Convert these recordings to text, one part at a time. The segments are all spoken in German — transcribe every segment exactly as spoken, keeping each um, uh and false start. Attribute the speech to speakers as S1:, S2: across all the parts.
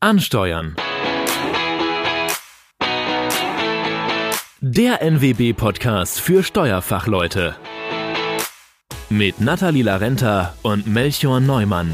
S1: Ansteuern. Der N W B-Podcast für Steuerfachleute. Mit Nathalie Larenta und Melchior Neumann.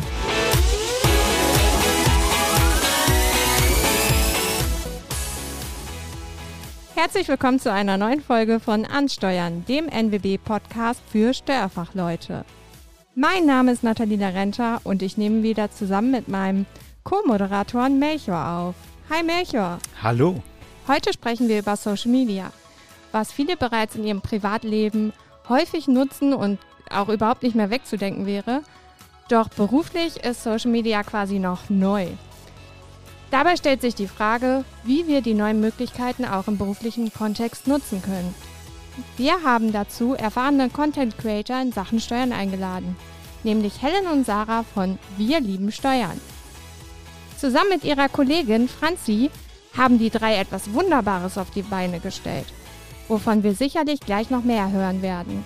S2: Herzlich willkommen zu einer neuen Folge von Ansteuern, dem N W B-Podcast für Steuerfachleute. Mein Name ist Nathalie Larenta und ich nehme wieder zusammen mit meinem Co-Moderator Melchior auf. Hi Melchior.
S3: Hallo.
S2: Heute sprechen wir über Social Media, was viele bereits in ihrem Privatleben häufig nutzen und auch überhaupt nicht mehr wegzudenken wäre. Doch beruflich ist Social Media quasi noch neu. Dabei stellt sich die Frage, wie wir die neuen Möglichkeiten auch im beruflichen Kontext nutzen können. Wir haben dazu erfahrene Content Creator in Sachen Steuern eingeladen, nämlich Helen und Sarah von Wir lieben Steuern. Zusammen mit ihrer Kollegin Franzi haben die drei etwas Wunderbares auf die Beine gestellt, wovon wir sicherlich gleich noch mehr hören werden.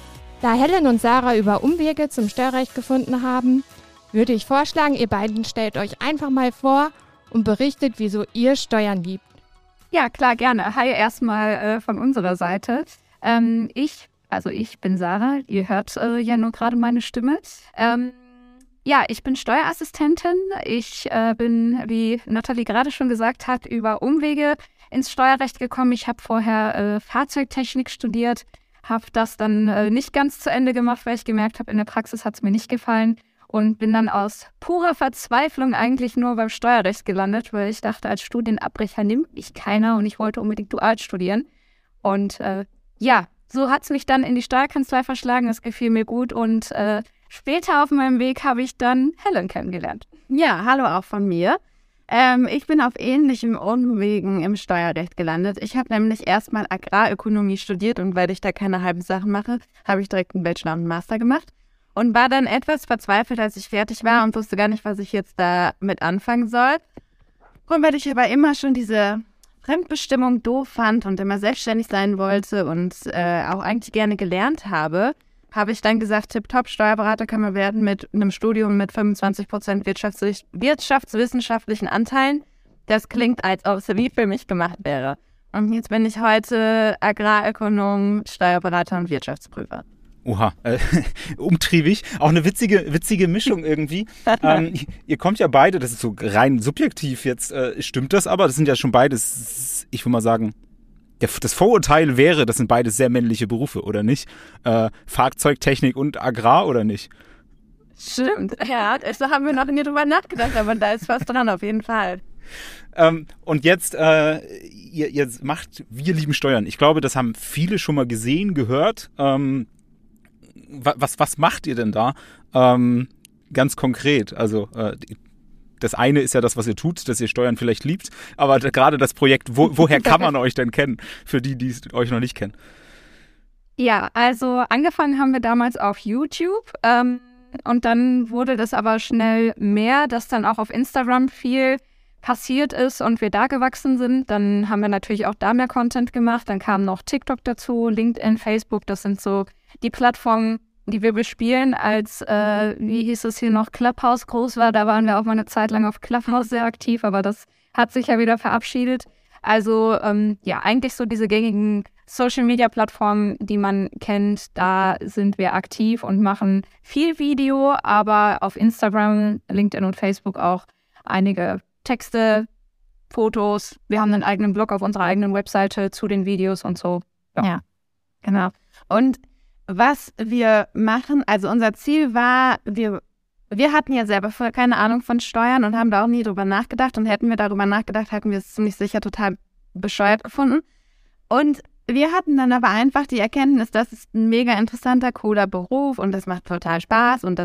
S2: Da Helen und Sarah über Umwege zum Steuerrecht gefunden haben, würde ich vorschlagen, ihr beiden stellt euch einfach mal vor und berichtet, wieso ihr Steuern liebt.
S4: Ja, klar, gerne. Hi erstmal äh, von unserer Seite. Ähm, ich, also ich bin Sarah, ihr hört äh, ja nur gerade meine Stimme. Ähm, ja, ich bin Steuerassistentin. Ich äh, bin, wie Nathalie gerade schon gesagt hat, über Umwege ins Steuerrecht gekommen. Ich habe vorher äh, Fahrzeugtechnik studiert, habe das dann äh, nicht ganz zu Ende gemacht, weil ich gemerkt habe, in der Praxis hat es mir nicht gefallen. Und bin dann aus purer Verzweiflung eigentlich nur beim Steuerrecht gelandet, weil ich dachte, als Studienabbrecher nimmt mich keiner und ich wollte unbedingt dual studieren. Und äh, ja, so hat es mich dann in die Steuerkanzlei verschlagen, das gefiel mir gut. Und äh, später auf meinem Weg habe ich dann Helen kennengelernt.
S5: Ja, hallo auch von mir. Ähm, ich bin auf ähnlichem Umwegen im Steuerrecht gelandet. Ich habe nämlich erstmal Agrarökonomie studiert und weil ich da keine halben Sachen mache, habe ich direkt einen Bachelor und einen Master gemacht. Und war dann etwas verzweifelt, als ich fertig war und wusste gar nicht, was ich jetzt damit anfangen soll. Und weil ich aber immer schon diese Fremdbestimmung doof fand und immer selbstständig sein wollte und äh, auch eigentlich gerne gelernt habe, habe ich dann gesagt, tipptopp, Steuerberater kann man werden mit einem Studium mit fünfundzwanzig Prozent Wirtschafts- wirtschaftswissenschaftlichen Anteilen. Das klingt, als ob es wie für mich gemacht wäre. Und jetzt bin ich heute Agrarökonom, Steuerberater und Wirtschaftsprüfer.
S3: Oha, äh, umtriebig. Auch eine witzige, witzige Mischung irgendwie. ähm, ihr kommt ja beide, das ist so rein subjektiv jetzt, äh, stimmt das aber? Das sind ja schon beides, ich würde mal sagen, der, das Vorurteil wäre, das sind beides sehr männliche Berufe, oder nicht? Äh, Fahrzeugtechnik und Agrar, oder nicht?
S5: Stimmt, ja, da haben wir noch nie drüber nachgedacht, aber da ist was dran auf jeden Fall.
S3: Ähm, und jetzt, äh, ihr, ihr macht Wir lieben Steuern. Ich glaube, das haben viele schon mal gesehen, gehört. Ähm, Was, was macht ihr denn da ähm, ganz konkret? Also äh, das eine ist ja das, was ihr tut, dass ihr Steuern vielleicht liebt, aber da, gerade das Projekt, wo, woher kann man euch denn kennen, für die, die euch noch nicht kennen?
S4: Ja, also angefangen haben wir damals auf YouTube ähm, und dann wurde das aber schnell mehr, dass dann auch auf Instagram viel passiert ist und wir da gewachsen sind. Dann haben wir natürlich auch da mehr Content gemacht. Dann kam noch TikTok dazu, LinkedIn, Facebook. Das sind so die Plattformen, die wir bespielen. Als, äh, wie hieß es hier noch, Clubhouse groß war, da waren wir auch mal eine Zeit lang auf Clubhouse sehr aktiv, aber das hat sich ja wieder verabschiedet. Also ähm, ja, eigentlich so diese gängigen Social-Media-Plattformen, die man kennt, da sind wir aktiv und machen viel Video, aber auf Instagram, LinkedIn und Facebook auch einige Texte, Fotos. Wir haben einen eigenen Blog auf unserer eigenen Webseite zu den Videos und so.
S5: Ja, ja, genau. Und was wir machen, also unser Ziel war, wir, wir hatten ja selber vorher keine Ahnung von Steuern und haben da auch nie drüber nachgedacht. Und hätten wir darüber nachgedacht, hätten wir es ziemlich sicher total bescheuert gefunden. Und wir hatten dann aber einfach die Erkenntnis, das ist ein mega interessanter, cooler Beruf und das macht total Spaß und das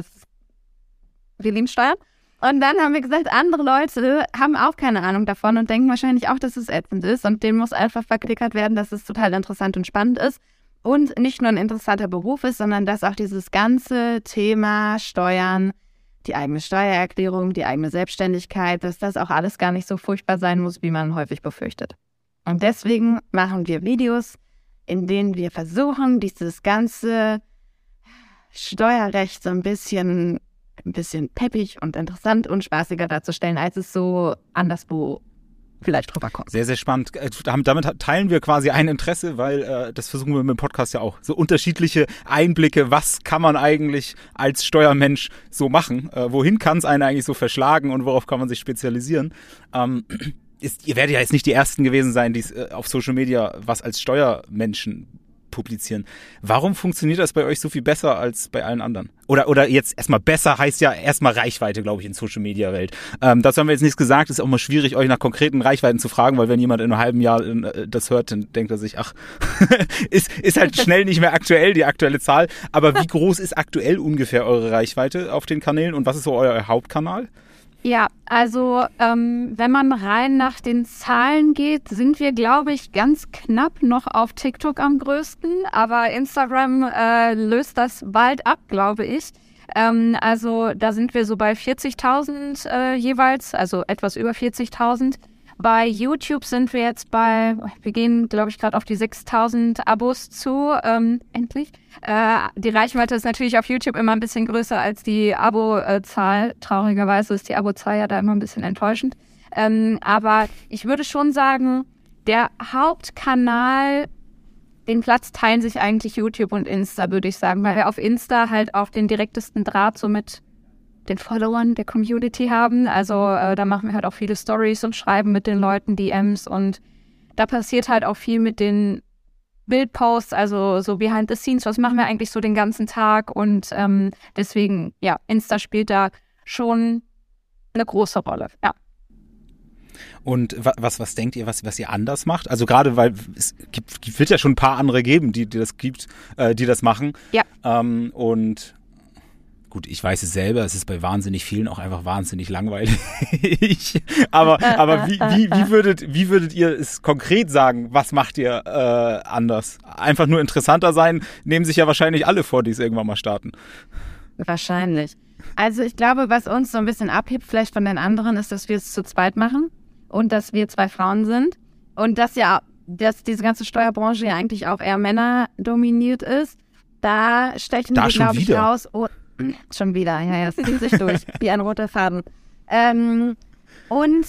S5: wir lieben Steuern. Und dann haben wir gesagt, andere Leute haben auch keine Ahnung davon und denken wahrscheinlich auch, dass es ätzend ist. Und denen muss einfach verklickert werden, dass es total interessant und spannend ist. Und nicht nur ein interessanter Beruf ist, sondern dass auch dieses ganze Thema Steuern, die eigene Steuererklärung, die eigene Selbstständigkeit, dass das auch alles gar nicht so furchtbar sein muss, wie man häufig befürchtet. Und deswegen machen wir Videos, in denen wir versuchen, dieses ganze Steuerrecht so ein bisschen ein bisschen peppig und interessant und spaßiger darzustellen, als es so anderswo vielleicht drüber kommt.
S3: Sehr, sehr spannend. Damit teilen wir quasi ein Interesse, weil äh, das versuchen wir mit dem Podcast ja auch. So unterschiedliche Einblicke, was kann man eigentlich als Steuermensch so machen? Äh, wohin kann es einen eigentlich so verschlagen und worauf kann man sich spezialisieren? Ähm, ist, ihr werdet ja jetzt nicht die Ersten gewesen sein, die äh, auf Social Media was als Steuermenschen publizieren. Warum funktioniert das bei euch so viel besser als bei allen anderen? Oder oder jetzt erstmal besser heißt ja erstmal Reichweite, glaube ich, in Social Media Welt. Ähm, dazu haben wir jetzt nichts gesagt. Ist auch mal schwierig, euch nach konkreten Reichweiten zu fragen, weil wenn jemand in einem halben Jahr äh, das hört, dann denkt er sich, ach, ist ist halt schnell nicht mehr aktuell, die aktuelle Zahl. Aber wie groß ist aktuell ungefähr eure Reichweite auf den Kanälen und was ist so euer Hauptkanal?
S4: Ja, also ähm, wenn man rein nach den Zahlen geht, sind wir, glaube ich, ganz knapp noch auf TikTok am größten. Aber Instagram äh, löst das bald ab, glaube ich. Ähm, also da sind wir so bei vierzigtausend äh, jeweils, also etwas über vierzigtausend. Bei YouTube sind wir jetzt bei, wir gehen, glaube ich, gerade auf die sechstausend Abos zu, ähm, endlich. Äh, die Reichweite ist natürlich auf YouTube immer ein bisschen größer als die Abo-Zahl. Traurigerweise ist die Abo-Zahl ja da immer ein bisschen enttäuschend. Ähm, aber ich würde schon sagen, der Hauptkanal, den Platz teilen sich eigentlich YouTube und Insta, würde ich sagen, weil wir auf Insta halt auch den direktesten Draht so mit den Followern der Community haben. Also äh, da machen wir halt auch viele Stories und schreiben mit den Leuten D Ms und da passiert halt auch viel mit den Bildposts, also so behind the scenes, was machen wir eigentlich so den ganzen Tag und ähm, deswegen, ja, Insta spielt da schon eine große Rolle, ja.
S3: Und was, was denkt ihr, was, was ihr anders macht? Also gerade, weil es gibt, wird ja schon ein paar andere geben, die, die das gibt, äh, die das machen.
S4: Ja.
S3: Ähm, und gut, ich weiß es selber, es ist bei wahnsinnig vielen auch einfach wahnsinnig langweilig. aber aber wie, wie, wie, würdet, wie würdet ihr es konkret sagen, was macht ihr äh, anders? Einfach nur interessanter sein, nehmen sich ja wahrscheinlich alle vor, die es irgendwann mal starten.
S5: Wahrscheinlich. Also ich glaube, was uns so ein bisschen abhebt vielleicht von den anderen, ist, dass wir es zu zweit machen und dass wir zwei Frauen sind und dass ja dass diese ganze Steuerbranche ja eigentlich auch eher Männer dominiert ist. Da stechen
S3: da
S5: wir, glaube ich,
S3: wieder.
S5: raus. Oh, schon wieder, ja, ja, es zieht sich durch, wie ein roter Faden. Ähm, und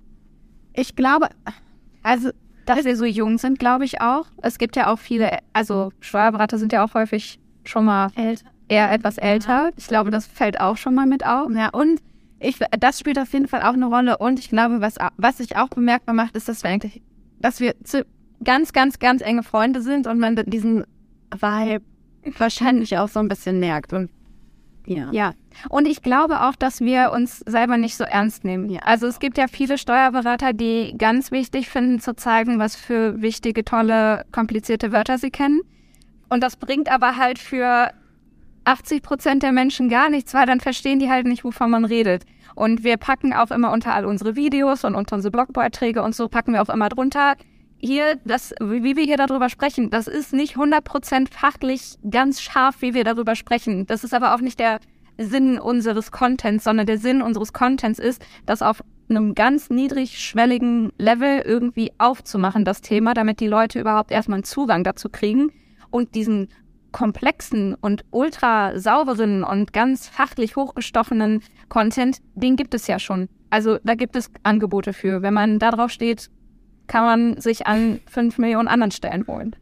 S5: ich glaube, also, dass wir so jung sind, glaube ich auch. Es gibt ja auch viele, also Steuerberater sind ja auch häufig schon mal älter. eher etwas älter. Ich glaube, das fällt auch schon mal mit auf. Ja, und ich, das spielt auf jeden Fall auch eine Rolle. Und ich glaube, was, was sich auch bemerkbar macht, ist, dass wir eigentlich, dass wir zu ganz, ganz, ganz enge Freunde sind und man diesen Vibe wahrscheinlich auch so ein bisschen merkt. Und Ja.
S4: ja, und ich glaube auch, dass wir uns selber nicht so ernst nehmen.
S5: Ja.
S4: Also es gibt ja viele Steuerberater, die ganz wichtig finden, zu zeigen, was für wichtige, tolle, komplizierte Wörter sie kennen. Und das bringt aber halt für achtzig Prozent der Menschen gar nichts, weil dann verstehen die halt nicht, wovon man redet. Und wir packen auch immer unter all unsere Videos und unter unsere Blogbeiträge und so packen wir auch immer drunter, hier, das, wie wir hier darüber sprechen, das ist nicht hundert Prozent fachlich ganz scharf, wie wir darüber sprechen. Das ist aber auch nicht der Sinn unseres Contents, sondern der Sinn unseres Contents ist, das auf einem ganz niedrigschwelligen Level irgendwie aufzumachen, das Thema, damit die Leute überhaupt erstmal einen Zugang dazu kriegen und diesen komplexen und ultra sauberen und ganz fachlich hochgestochenen Content, den gibt es ja schon. Also da gibt es Angebote für. Wenn man da drauf steht, kann man sich an fünf Millionen anderen Stellen holen.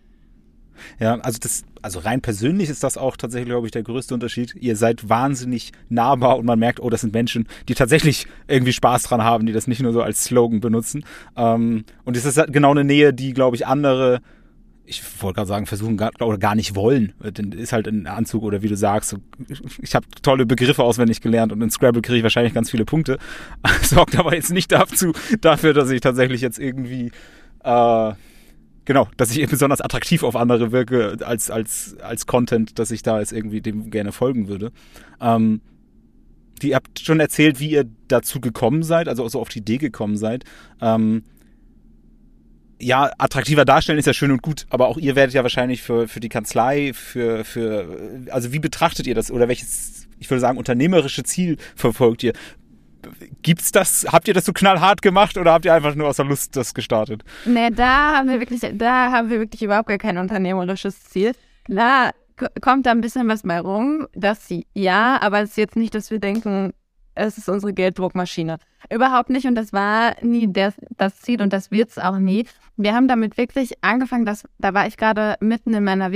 S3: Ja, also das, also rein persönlich ist das auch tatsächlich, glaube ich, der größte Unterschied. Ihr seid wahnsinnig nahbar und man merkt, oh, das sind Menschen, die tatsächlich irgendwie Spaß dran haben, die das nicht nur so als Slogan benutzen. Ähm, und es ist genau eine Nähe, die, glaube ich, andere, ich wollte gerade sagen, versuchen gar, oder gar nicht wollen. Denn ist halt ein Anzug oder wie du sagst, ich habe tolle Begriffe auswendig gelernt und in Scrabble kriege ich wahrscheinlich ganz viele Punkte. Sorgt aber jetzt nicht dazu, dafür, dass ich tatsächlich jetzt irgendwie, äh, genau, dass ich besonders attraktiv auf andere wirke als, als, als Content, dass ich da jetzt irgendwie dem gerne folgen würde. Ähm, die, ihr habt schon erzählt, wie ihr dazu gekommen seid, also so auf die Idee gekommen seid. Ähm, Ja, attraktiver darstellen ist ja schön und gut, aber auch ihr werdet ja wahrscheinlich für, für die Kanzlei, für, für, also wie betrachtet ihr das oder welches, ich würde sagen, unternehmerische Ziel verfolgt ihr? Gibt's das, habt ihr das so knallhart gemacht oder habt ihr einfach nur aus der Lust das gestartet?
S5: Nee, da haben wir wirklich, da haben wir wirklich überhaupt gar kein unternehmerisches Ziel. Klar, k- kommt da ein bisschen was bei rum. Das ja, aber es ist jetzt nicht, dass wir denken, es ist unsere Gelddruckmaschine. Überhaupt nicht und das war nie das, das Ziel und das wird es auch nie. Wir haben damit wirklich angefangen, dass, da war ich gerade mitten in meiner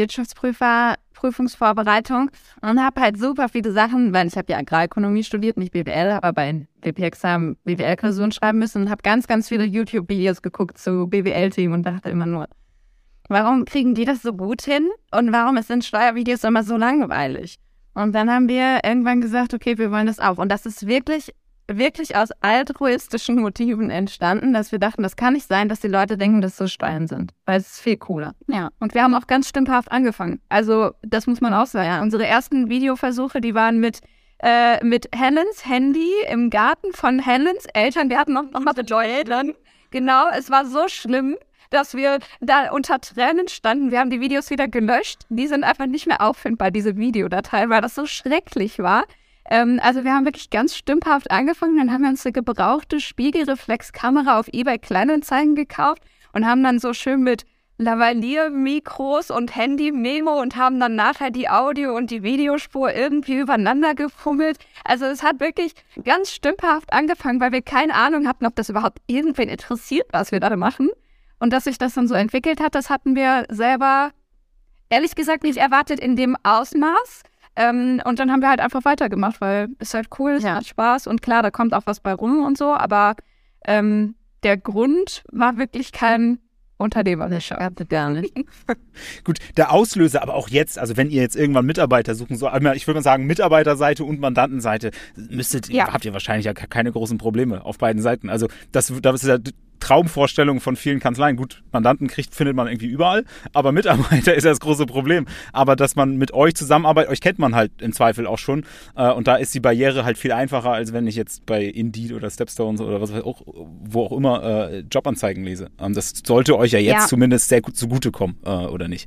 S5: Wirtschaftsprüfer-Prüfungsvorbereitung und habe halt super viele Sachen, weil ich habe ja Agrarökonomie studiert, nicht B W L, aber bei B P Examen B W L-Klausuren schreiben müssen und habe ganz, ganz viele YouTube-Videos geguckt zu B W L-Themen und dachte immer nur, warum kriegen die das so gut hin und warum sind Steuervideos immer so langweilig? Und dann haben wir irgendwann gesagt, okay, wir wollen das auch. Und das ist wirklich, wirklich aus altruistischen Motiven entstanden, dass wir dachten, das kann nicht sein, dass die Leute denken, dass so Steuern sind. Weil es ist viel cooler.
S4: Ja, und wir haben auch ganz stümperhaft angefangen. Also das muss man auch sagen. Ja. Unsere ersten Videoversuche, die waren mit, äh, mit Helens Handy im Garten von Helens Eltern. Wir hatten noch, noch mal mit Eltern. Genau, es war so schlimm, dass wir da unter Tränen standen. Wir haben die Videos wieder gelöscht. Die sind einfach nicht mehr auffindbar, diese Videodateien, weil das so schrecklich war. Ähm, also wir haben wirklich ganz stümperhaft angefangen. Dann haben wir uns eine gebrauchte Spiegelreflexkamera auf eBay Kleinanzeigen gekauft und haben dann so schön mit Lavalier-Mikros und Handy-Memo und haben dann nachher die Audio- und die Videospur irgendwie übereinander gefummelt. Also es hat wirklich ganz stümperhaft angefangen, weil wir keine Ahnung hatten, ob das überhaupt irgendwen interessiert, was wir da machen. Und dass sich das dann so entwickelt hat, das hatten wir selber, ehrlich gesagt, nicht erwartet in dem Ausmaß. Ähm, und dann haben wir halt einfach weitergemacht, weil es halt cool ist,
S5: Ja.
S4: hat Spaß und klar, da kommt auch was bei rum und so. Aber ähm, der Grund war wirklich kein unternehmerischer.
S5: Gar nicht.
S3: Gut, der Auslöser, aber auch jetzt, also wenn ihr jetzt irgendwann Mitarbeiter suchen soll, ich würde mal sagen, Mitarbeiterseite und Mandantenseite, müsstet,
S4: Ja.
S3: habt ihr wahrscheinlich ja keine großen Probleme auf beiden Seiten. Also das, das ist ja Traumvorstellung von vielen Kanzleien. Gut, Mandanten kriegt, findet man irgendwie überall, aber Mitarbeiter ist ja das große Problem. Aber dass man mit euch zusammenarbeitet, euch kennt man halt im Zweifel auch schon äh, und da ist die Barriere halt viel einfacher, als wenn ich jetzt bei Indeed oder Stepstones oder was weiß auch, wo auch immer äh, Jobanzeigen lese. Ähm, das sollte euch ja jetzt
S4: Ja.
S3: zumindest sehr gut zugutekommen, äh, oder nicht?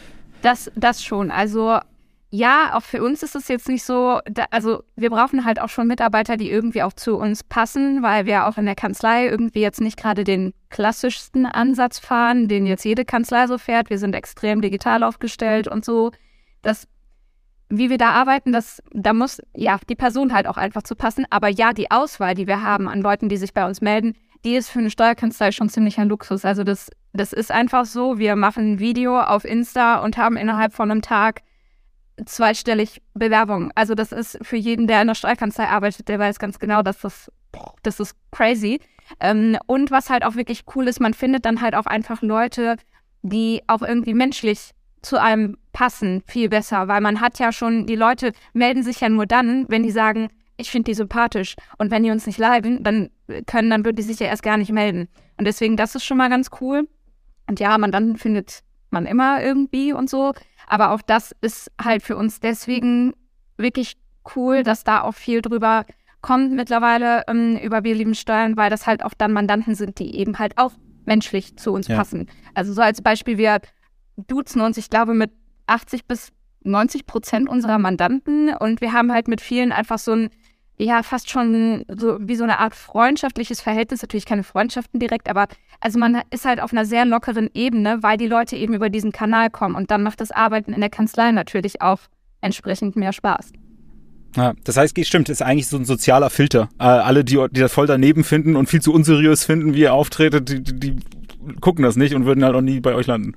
S4: Das, das schon. Also ja, auch für uns ist es jetzt nicht so, da, also wir brauchen halt auch schon Mitarbeiter, die irgendwie auch zu uns passen, weil wir auch in der Kanzlei irgendwie jetzt nicht gerade den klassischsten Ansatz fahren, den jetzt jede Kanzlei so fährt. Wir sind extrem digital aufgestellt und so. Das, wie wir da arbeiten, das, da muss ja die Person halt auch einfach zu passen. Aber ja, die Auswahl, die wir haben an Leuten, die sich bei uns melden, die ist für eine Steuerkanzlei schon ziemlich ein Luxus. Also das, das ist einfach so, wir machen ein Video auf Insta und haben innerhalb von einem Tag zweistellig Bewerbungen. Also das ist für jeden, der in der Steuerkanzlei arbeitet, der weiß ganz genau, dass das, das ist crazy. Ähm, und was halt auch wirklich cool ist, man findet dann halt auch einfach Leute, die auch irgendwie menschlich zu einem passen, viel besser, weil man hat ja schon, die Leute melden sich ja nur dann, wenn die sagen, ich finde die sympathisch und wenn die uns nicht leiden, dann können, dann würden die sich ja erst gar nicht melden. Und deswegen, das ist schon mal ganz cool. Und ja, man dann findet man immer irgendwie und so. Aber auch das ist halt für uns deswegen wirklich cool, dass da auch viel drüber kommt mittlerweile ähm, über Wir lieben Steuern, weil das halt auch dann Mandanten sind, die eben halt auch menschlich zu uns
S3: Ja.
S4: passen. Also so als Beispiel, wir duzen uns, ich glaube, mit achtzig bis neunzig Prozent unserer Mandanten und wir haben halt mit vielen einfach so ein, ja, fast schon so wie so eine Art freundschaftliches Verhältnis, natürlich keine Freundschaften direkt, aber also man ist halt auf einer sehr lockeren Ebene, weil die Leute eben über diesen Kanal kommen und dann macht das Arbeiten in der Kanzlei natürlich auch entsprechend mehr Spaß.
S3: Ja, das heißt, stimmt, ist eigentlich so ein sozialer Filter. Äh, alle, die, die das voll daneben finden und viel zu unseriös finden, wie ihr auftretet, die, die, die gucken das nicht und würden halt auch nie bei euch landen.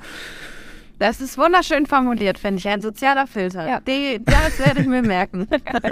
S5: Das ist wunderschön formuliert, finde ich. Ein sozialer Filter.
S4: Ja.
S5: Die, das werde ich mir merken.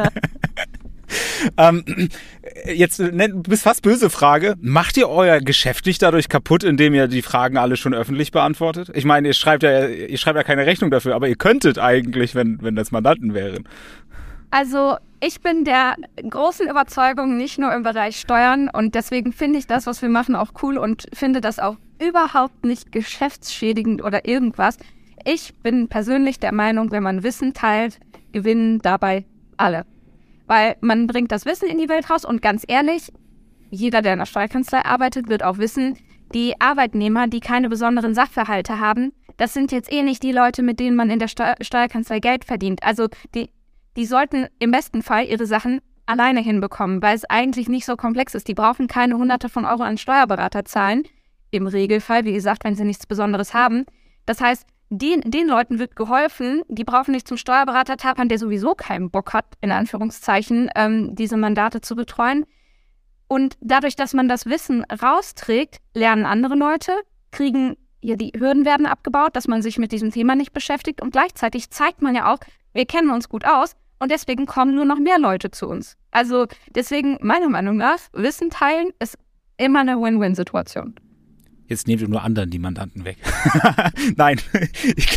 S3: Ähm, jetzt, ne, du bist fast böse Frage. Macht ihr euer Geschäft nicht dadurch kaputt, indem ihr die Fragen alle schon öffentlich beantwortet? Ich meine, ihr schreibt ja, ihr schreibt ja keine Rechnung dafür, aber ihr könntet eigentlich, wenn, wenn das Mandanten wären.
S4: Also ich bin der großen Überzeugung, nicht nur im Bereich Steuern und deswegen finde ich das, was wir machen, auch cool und finde das auch überhaupt nicht geschäftsschädigend oder irgendwas. Ich bin persönlich der Meinung, wenn man Wissen teilt, gewinnen dabei alle. Weil man bringt das Wissen in die Welt raus und ganz ehrlich, jeder, der in der Steuerkanzlei arbeitet, wird auch wissen, die Arbeitnehmer, die keine besonderen Sachverhalte haben, das sind jetzt eh nicht die Leute, mit denen man in der Steu- Steuerkanzlei Geld verdient. Also die, die sollten im besten Fall ihre Sachen alleine hinbekommen, weil es eigentlich nicht so komplex ist. Die brauchen keine Hunderte von Euro an Steuerberater zahlen, im Regelfall, wie gesagt, wenn sie nichts Besonderes haben. Das heißt, den, den Leuten wird geholfen, die brauchen nicht zum Steuerberater tappern, der sowieso keinen Bock hat, in Anführungszeichen, ähm, diese Mandate zu betreuen. Und dadurch, dass man das Wissen rausträgt, lernen andere Leute, kriegen, ja, die Hürden werden abgebaut, dass man sich mit diesem Thema nicht beschäftigt. Und gleichzeitig zeigt man ja auch, wir kennen uns gut aus und deswegen kommen nur noch mehr Leute zu uns. Also deswegen, meiner Meinung nach, Wissen teilen ist immer eine Win-Win-Situation.
S3: Jetzt nehmt ihr nur anderen die Mandanten weg. Nein. Ich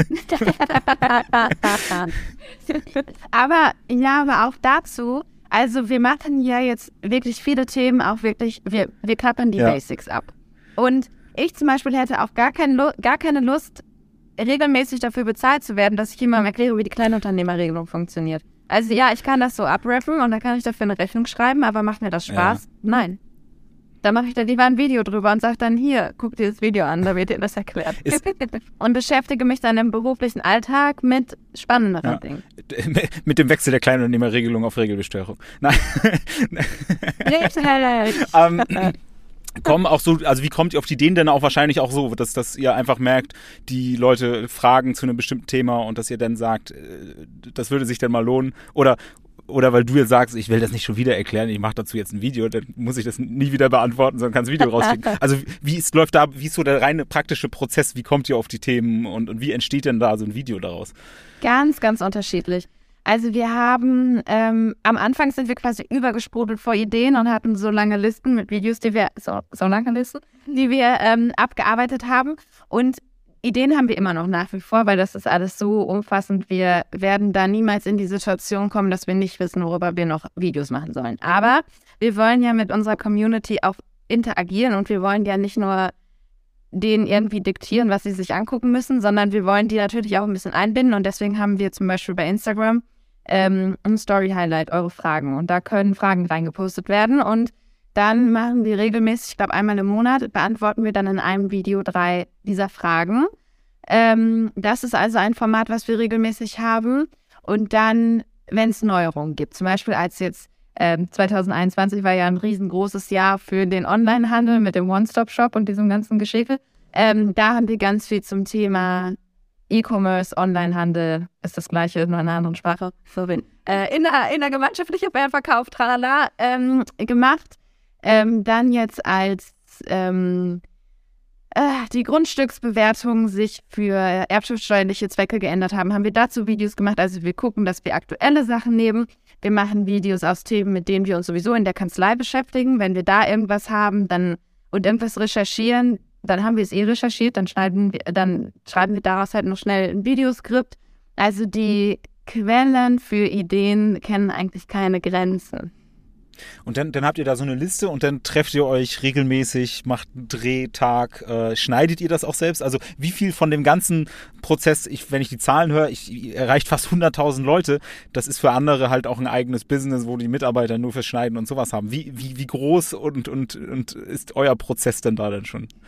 S5: aber ja, aber auch dazu, also wir machen ja jetzt wirklich viele Themen, auch wirklich, wir, wir klappern die ja. Basics ab. Und ich zum Beispiel hätte auch gar, kein Lu- gar keine Lust, regelmäßig dafür bezahlt zu werden, dass ich jemandem erkläre, wie die Kleinunternehmerregelung funktioniert. Also ja, ich kann das so abrappen und dann kann ich dafür eine Rechnung schreiben, aber macht mir das Spaß? Ja. Nein. Da mache ich da lieber ein Video drüber und sage dann, hier, guck dir das Video an, da wird dir das erklärt. Und beschäftige mich dann im beruflichen Alltag mit spannenderen ja. Dingen.
S3: Mit dem Wechsel der Kleinunternehmerregelung auf Regelbesteuerung. Nein. ähm, kommen auch so, also wie kommt ihr auf die Ideen denn auch wahrscheinlich auch so, dass, dass ihr einfach merkt, die Leute fragen zu einem bestimmten Thema und dass ihr dann sagt, das würde sich dann mal lohnen oder Oder weil du jetzt sagst, ich will das nicht schon wieder erklären, ich mache dazu jetzt ein Video, dann muss ich das nie wieder beantworten, sondern kann das Video rauskriegen. Also wie ist, läuft da, wie ist so der reine praktische Prozess, wie kommt ihr auf die Themen und, und wie entsteht denn da so ein Video daraus?
S5: Ganz, ganz unterschiedlich. Also wir haben, ähm, am Anfang sind wir quasi übergesprudelt vor Ideen und hatten so lange Listen mit Videos, die wir, so, so lange Listen, die wir ähm, abgearbeitet haben und Ideen haben wir immer noch nach wie vor, weil das ist alles so umfassend. Wir werden da niemals in die Situation kommen, dass wir nicht wissen, worüber wir noch Videos machen sollen. Aber wir wollen ja mit unserer Community auch interagieren und wir wollen ja nicht nur denen irgendwie diktieren, was sie sich angucken müssen, sondern wir wollen die natürlich auch ein bisschen einbinden und deswegen haben wir zum Beispiel bei Instagram ähm, ein Story-Highlight, eure Fragen und da können Fragen reingepostet werden und dann machen wir regelmäßig, ich glaube einmal im Monat, beantworten wir dann in einem Video drei dieser Fragen. Ähm, das ist also ein Format, was wir regelmäßig haben. Und dann, wenn es Neuerungen gibt, zum Beispiel als jetzt ähm, zwanzig einundzwanzig war ja ein riesengroßes Jahr für den Onlinehandel mit dem One-Stop-Shop und diesem ganzen Geschäfte. Ähm, da haben wir ganz viel zum Thema E-Commerce, Onlinehandel, ist das Gleiche, nur in einer anderen Sprache, äh, in, der, in der gemeinschaftlichen Verkauf, tralala, ähm, gemacht. Ähm, dann jetzt als ähm, äh, die Grundstücksbewertungen sich für erbschaftssteuerliche Zwecke geändert haben, haben wir dazu Videos gemacht. Also wir gucken, dass wir aktuelle Sachen nehmen. Wir machen Videos aus Themen, mit denen wir uns sowieso in der Kanzlei beschäftigen. Wenn wir da irgendwas haben dann und irgendwas recherchieren, dann haben wir es eh recherchiert, dann schneiden wir, dann schreiben wir daraus halt noch schnell ein Videoskript. Also die Quellen für Ideen kennen eigentlich keine Grenzen.
S3: Und dann, dann habt ihr da so eine Liste und dann trefft ihr euch regelmäßig, macht einen Drehtag, äh, schneidet ihr das auch selbst? Also wie viel von dem ganzen Prozess, ich, wenn ich die Zahlen höre, ich erreicht fast hunderttausend Leute, das ist für andere halt auch ein eigenes Business, wo die Mitarbeiter nur fürs Schneiden und sowas haben. Wie, wie, wie groß und, und, und ist euer Prozess denn da denn schon?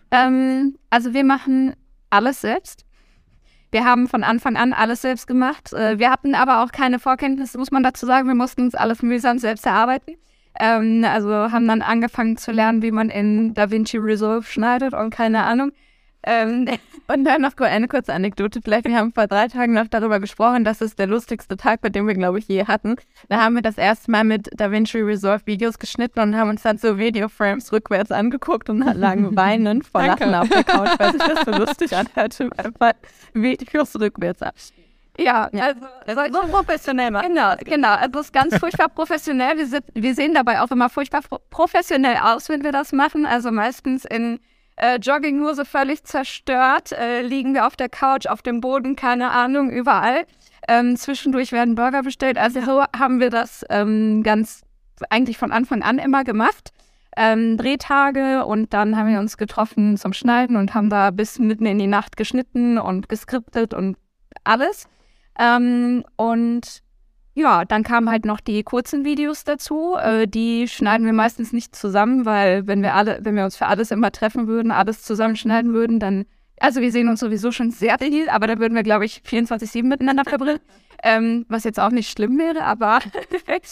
S4: Ähm, also wir machen alles selbst. Wir haben von Anfang an alles selbst gemacht. Wir hatten aber auch keine Vorkenntnisse, muss man dazu sagen. Wir mussten uns alles mühsam selbst erarbeiten. Ähm, also haben dann angefangen zu lernen, wie man in DaVinci Resolve schneidet und keine Ahnung. Ähm, und dann noch eine kurze Anekdote. Vielleicht, wir haben vor drei Tagen noch darüber gesprochen, das ist der lustigste Tag, bei dem wir, glaube ich, je hatten. Da haben wir das erste Mal mit DaVinci Resolve Videos geschnitten und haben uns dann so Videoframes rückwärts angeguckt und lagen weinend vor Lachen auf der Couch, weil sich das so lustig anhörte, einfach Videos rückwärts abschneiden. Ja, also so professionell machen. Genau, genau. Also das ist ganz furchtbar professionell. Wir, sind, wir sehen dabei auch immer furchtbar professionell aus, wenn wir das machen. Also meistens in Äh, Jogginghose völlig zerstört, äh, liegen wir auf der Couch, auf dem Boden, keine Ahnung, überall. Ähm, zwischendurch werden Burger bestellt. Also haben wir das ähm, ganz eigentlich von Anfang an immer gemacht. Ähm, Drehtage und dann haben wir uns getroffen zum Schneiden und haben da bis mitten in die Nacht geschnitten und geskriptet und alles. Ähm, und ja, dann kamen halt noch die kurzen Videos dazu. Äh, die schneiden wir meistens nicht zusammen, weil wenn wir alle, wenn wir uns für alles immer treffen würden, alles zusammenschneiden würden, dann, also wir sehen uns sowieso schon sehr viel, aber da würden wir, glaube ich, vierundzwanzig sieben miteinander verbringen, ähm, was jetzt auch nicht schlimm wäre, aber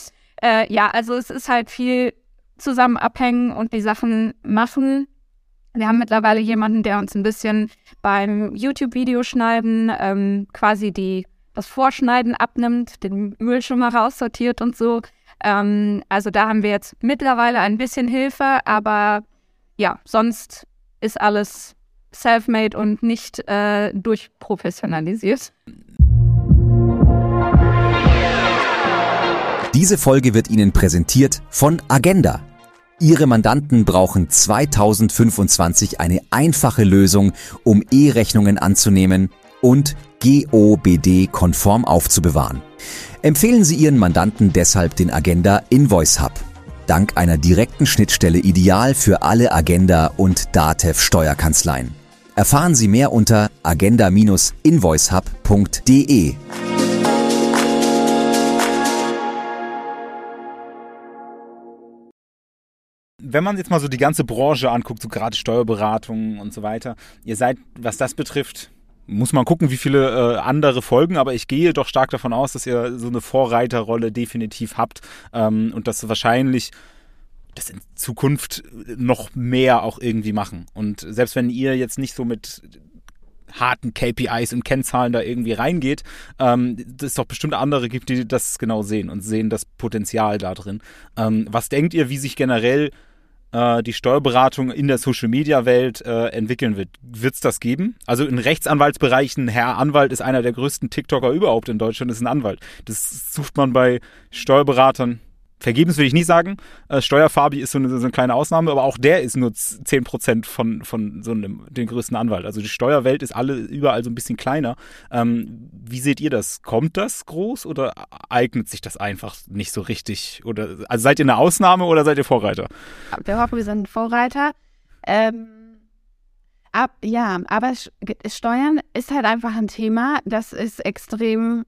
S4: äh, ja, also es ist halt viel zusammen abhängen und die Sachen machen. Wir haben mittlerweile jemanden, der uns ein bisschen beim YouTube-Videoschneiden ähm, quasi die, das Vorschneiden abnimmt, den Müll schon mal raussortiert und so. Ähm, also da haben wir jetzt mittlerweile ein bisschen Hilfe, aber ja, sonst ist alles self-made und nicht äh, durchprofessionalisiert.
S6: Diese Folge wird Ihnen präsentiert von Agenda. Ihre Mandanten brauchen zweitausendfünfundzwanzig eine einfache Lösung, um E-Rechnungen anzunehmen und G O B D-konform aufzubewahren. Empfehlen Sie Ihren Mandanten deshalb den Agenda Invoice Hub. Dank einer direkten Schnittstelle ideal für alle Agenda- und Datev-Steuerkanzleien. Erfahren Sie mehr unter agenda Bindestrich invoice hub punkt de.
S3: Wenn man jetzt mal so die ganze Branche anguckt, so gerade Steuerberatung und so weiter, ihr seid, was das betrifft, muss man gucken, wie viele äh, andere folgen, aber ich gehe doch stark davon aus, dass ihr so eine Vorreiterrolle definitiv habt ähm, und dass wahrscheinlich das in Zukunft noch mehr auch irgendwie machen. Und selbst wenn ihr jetzt nicht so mit harten K P Is und Kennzahlen da irgendwie reingeht, ähm, dass es doch bestimmt andere gibt, die das genau sehen und sehen das Potenzial da drin. Ähm, was denkt ihr, wie sich generell äh, die Steuerberatung in der Social-Media-Welt äh, entwickeln wird? Wird es das geben? Also in Rechtsanwaltsbereichen, Herr Anwalt ist einer der größten TikToker überhaupt in Deutschland, ist ein Anwalt. Das sucht man bei Steuerberatern. Vergebens will ich nicht sagen. Äh, Steuerfabi ist so eine, so eine kleine Ausnahme, aber auch der ist nur zehn Prozent von, von so einem, den größten Anwalt. Also die Steuerwelt ist alle überall so ein bisschen kleiner. Ähm, wie seht ihr das? Kommt das groß oder eignet sich das einfach nicht so richtig? Oder, also seid ihr eine Ausnahme oder seid ihr Vorreiter?
S5: Wir hoffen, wir sind Vorreiter. Ähm, ab, ja, aber Steuern ist halt einfach ein Thema, das ist extrem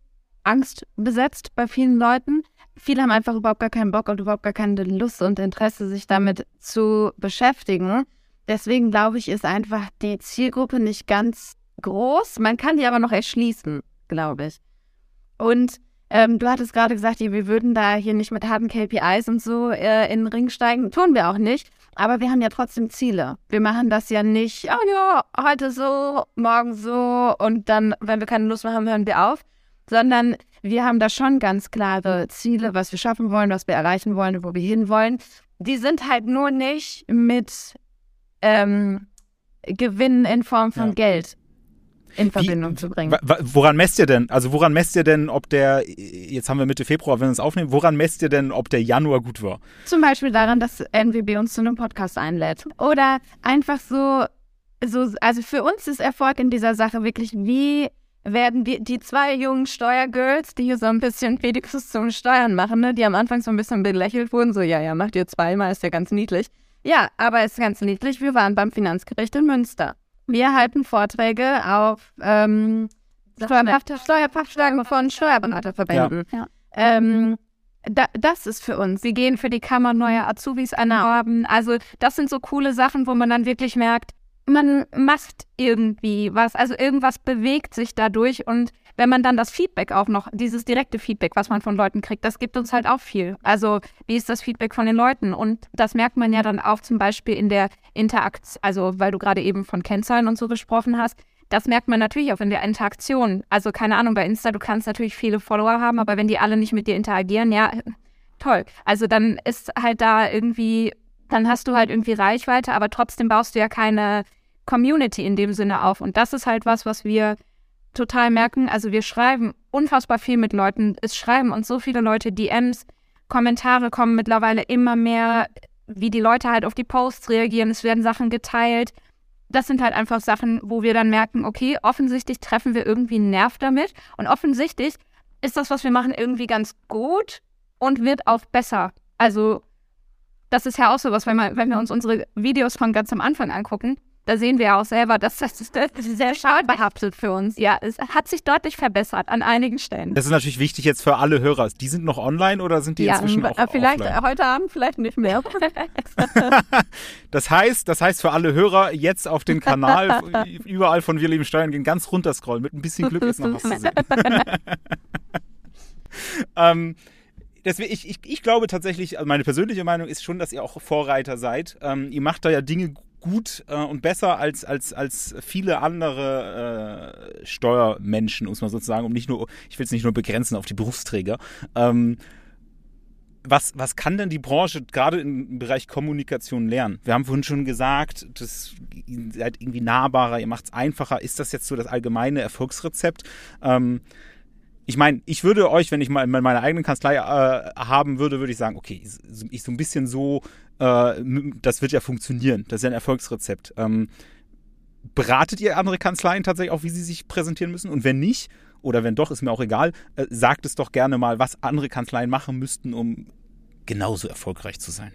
S5: angstbesetzt bei vielen Leuten. Viele haben einfach überhaupt gar keinen Bock und überhaupt gar keine Lust und Interesse, sich damit zu beschäftigen. Deswegen glaube ich, ist einfach die Zielgruppe nicht ganz groß. Man kann die aber noch erschließen, glaube ich. Und ähm, du hattest gerade gesagt, wir würden da hier nicht mit harten K P Is und so äh, in den Ring steigen. Tun wir auch nicht. Aber wir haben ja trotzdem Ziele. Wir machen das ja nicht, oh ja, heute so, morgen so und dann, wenn wir keine Lust mehr haben, hören wir auf. Sondern wir haben da schon ganz klare Ziele, was wir schaffen wollen, was wir erreichen wollen, wo wir hinwollen. Die sind halt nur nicht mit ähm, Gewinnen in Form von ja. Geld in Verbindung Wie, zu bringen.
S3: Woran messt ihr denn? Also woran messt ihr denn, ob der, jetzt haben wir Mitte Februar, wenn wir es aufnehmen, woran messt ihr denn, ob der Januar gut war?
S5: Zum Beispiel daran, dass N W B uns zu einem Podcast einlädt. Oder einfach so, so also für uns ist Erfolg in dieser Sache wirklich, wie werden die, die zwei jungen Steuergirls, die hier so ein bisschen Videos zum Steuern machen, ne, die am Anfang so ein bisschen belächelt wurden, so, ja, ja, macht ihr zweimal, ist ja ganz niedlich. Ja, aber ist ganz niedlich, wir waren beim Finanzgericht in Münster. Wir halten Vorträge auf ähm, Steuerfachschlagen von Steuerberaterverbänden. Ja. Ja. Ähm, da, das ist für uns.
S4: Wir gehen für die Kammer neue Azubis anwerben. Also das sind so coole Sachen, wo man dann wirklich merkt, man macht irgendwie was, also irgendwas bewegt sich dadurch und wenn man dann das Feedback auch noch, dieses direkte Feedback, was man von Leuten kriegt, das gibt uns halt auch viel. Also wie ist das Feedback von den Leuten? Und das merkt man ja dann auch zum Beispiel in der Interaktion, also weil du gerade eben von Kennzahlen und so gesprochen hast, das merkt man natürlich auch in der Interaktion. Also keine Ahnung, bei Insta, du kannst natürlich viele Follower haben, aber wenn die alle nicht mit dir interagieren, ja, toll. Also dann ist halt da irgendwie, dann hast du halt irgendwie Reichweite, aber trotzdem baust du ja keine Community in dem Sinne auf. Und das ist halt was, was wir total merken. Also wir schreiben unfassbar viel mit Leuten. Es schreiben uns so viele Leute D Ms, Kommentare kommen mittlerweile immer mehr, wie die Leute halt auf die Posts reagieren. Es werden Sachen geteilt. Das sind halt einfach Sachen, wo wir dann merken, okay, offensichtlich treffen wir irgendwie einen Nerv damit. Und offensichtlich ist das, was wir machen, irgendwie ganz gut und wird auch besser. Also das ist ja auch so was, wenn, man, wenn wir uns unsere Videos von ganz am Anfang angucken, da sehen wir ja auch selber, dass das, das ist sehr schadbehaftet für uns. Ja, es hat sich deutlich verbessert an einigen Stellen.
S3: Das ist natürlich wichtig jetzt für alle Hörer. Die sind noch online oder sind die ja, inzwischen auch
S4: vielleicht
S3: offline?
S4: Heute Abend vielleicht nicht mehr.
S3: das heißt, das heißt für alle Hörer jetzt auf den Kanal überall von Wir lieben Steuern gehen, ganz runter scrollen. Mit ein bisschen Glück ist noch was zu sehen. ähm, Deswegen, ich, ich, ich glaube tatsächlich, also meine persönliche Meinung ist schon, dass ihr auch Vorreiter seid. Ähm, ihr macht da ja Dinge gut äh, und besser als, als, als viele andere äh, Steuermenschen, muss man sozusagen, um nicht nur, ich will es nicht nur begrenzen auf die Berufsträger. Ähm, was, was kann denn die Branche gerade im Bereich Kommunikation lernen? Wir haben vorhin schon gesagt, das, ihr seid irgendwie nahbarer, ihr macht es einfacher. Ist das jetzt so das allgemeine Erfolgsrezept? Ähm, Ich meine, ich würde euch, wenn ich mal meine eigene Kanzlei äh, haben würde, würde ich sagen, okay, ich, ich so ein bisschen so, äh, das wird ja funktionieren, das ist ja ein Erfolgsrezept. Ähm, beratet ihr andere Kanzleien tatsächlich auch, wie sie sich präsentieren müssen? Und wenn nicht, oder wenn doch, ist mir auch egal, äh, sagt es doch gerne mal, was andere Kanzleien machen müssten, um genauso erfolgreich zu sein.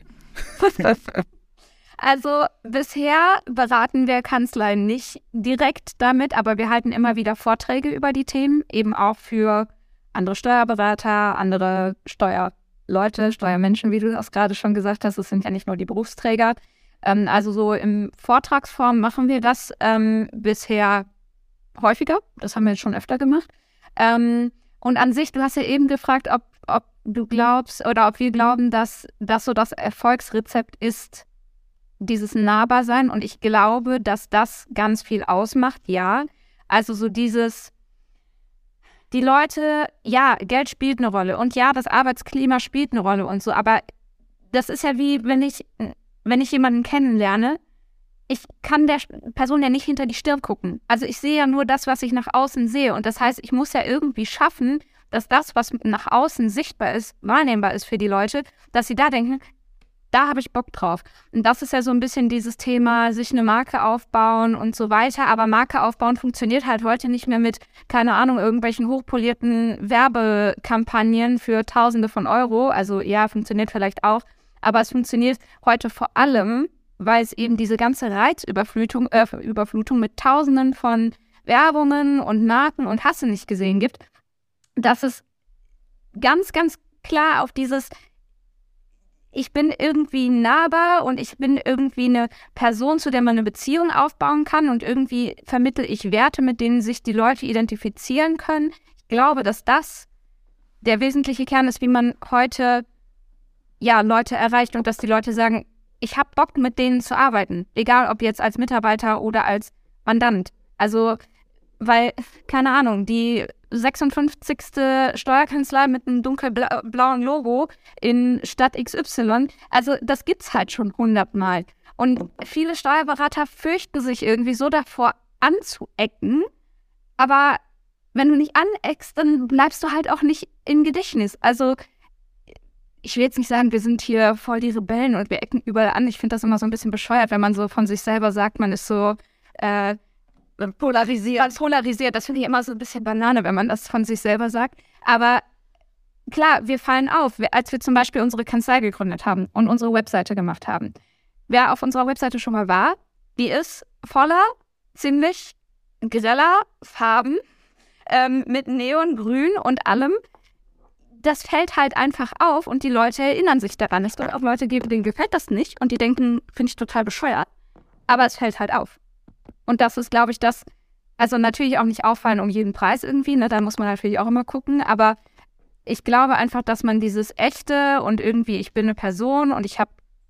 S4: Also bisher beraten wir Kanzleien nicht direkt damit, aber wir halten immer wieder Vorträge über die Themen, eben auch für andere Steuerberater, andere Steuerleute, Steuermenschen, wie du das gerade schon gesagt hast. Es sind ja nicht nur die Berufsträger. Ähm, also so in Vortragsform machen wir das ähm, bisher häufiger. Das haben wir jetzt schon öfter gemacht. Ähm, und an sich, du hast ja eben gefragt, ob, ob du glaubst oder ob wir glauben, dass das so das Erfolgsrezept ist, dieses Nahbarsein, und ich glaube, dass das ganz viel ausmacht, ja. Also so dieses, die Leute, ja, Geld spielt eine Rolle und ja, das Arbeitsklima spielt eine Rolle und so, aber das ist ja wie, wenn ich, wenn ich jemanden kennenlerne, ich kann der Person ja nicht hinter die Stirn gucken. Also ich sehe ja nur das, was ich nach außen sehe, und das heißt, ich muss ja irgendwie schaffen, dass das, was nach außen sichtbar ist, wahrnehmbar ist für die Leute, dass sie da denken, da habe ich Bock drauf. Und das ist ja so ein bisschen dieses Thema, sich eine Marke aufbauen und so weiter. Aber Marke aufbauen funktioniert halt heute nicht mehr mit, keine Ahnung, irgendwelchen hochpolierten Werbekampagnen für Tausende von Euro. Also ja, funktioniert vielleicht auch. Aber es funktioniert heute vor allem, weil es eben diese ganze Reizüberflutung äh, Überflutung mit Tausenden von Werbungen und Marken und Hasse nicht gesehen gibt, dass es ganz, ganz klar auf dieses ich bin irgendwie nahbar und ich bin irgendwie eine Person, zu der man eine Beziehung aufbauen kann, und irgendwie vermittle ich Werte, mit denen sich die Leute identifizieren können. Ich glaube, dass das der wesentliche Kern ist, wie man heute ja Leute erreicht, und dass die Leute sagen, ich habe Bock, mit denen zu arbeiten, egal ob jetzt als Mitarbeiter oder als Mandant. Also, weil, keine Ahnung, die sechsundfünfzigste Steuerkanzlei mit einem dunkelblauen Logo in Stadt X Y. Also das gibt's halt schon hundertmal. Und viele Steuerberater fürchten sich irgendwie so davor anzuecken. Aber wenn du nicht aneckst, dann bleibst du halt auch nicht im Gedächtnis. Also ich will jetzt nicht sagen, wir sind hier voll die Rebellen und wir ecken überall an. Ich finde das immer so ein bisschen bescheuert, wenn man so von sich selber sagt, man ist so äh, polarisiert. polarisiert. Das finde ich immer so ein bisschen Banane, wenn man das von sich selber sagt. Aber klar, wir fallen auf, als wir zum Beispiel unsere Kanzlei gegründet haben und unsere Webseite gemacht haben. Wer auf unserer Webseite schon mal war, die ist voller, ziemlich greller Farben ähm, mit Neongrün und allem. Das fällt halt einfach auf und die Leute erinnern sich daran. Es gibt auch Leute, denen gefällt das nicht und die denken, finde ich total bescheuert. Aber es fällt halt auf. Und das ist, glaube ich, das, also natürlich auch nicht auffallen um jeden Preis irgendwie, ne, da muss man natürlich auch immer gucken, aber ich glaube einfach, dass man dieses Echte und irgendwie, ich bin eine Person und ich habe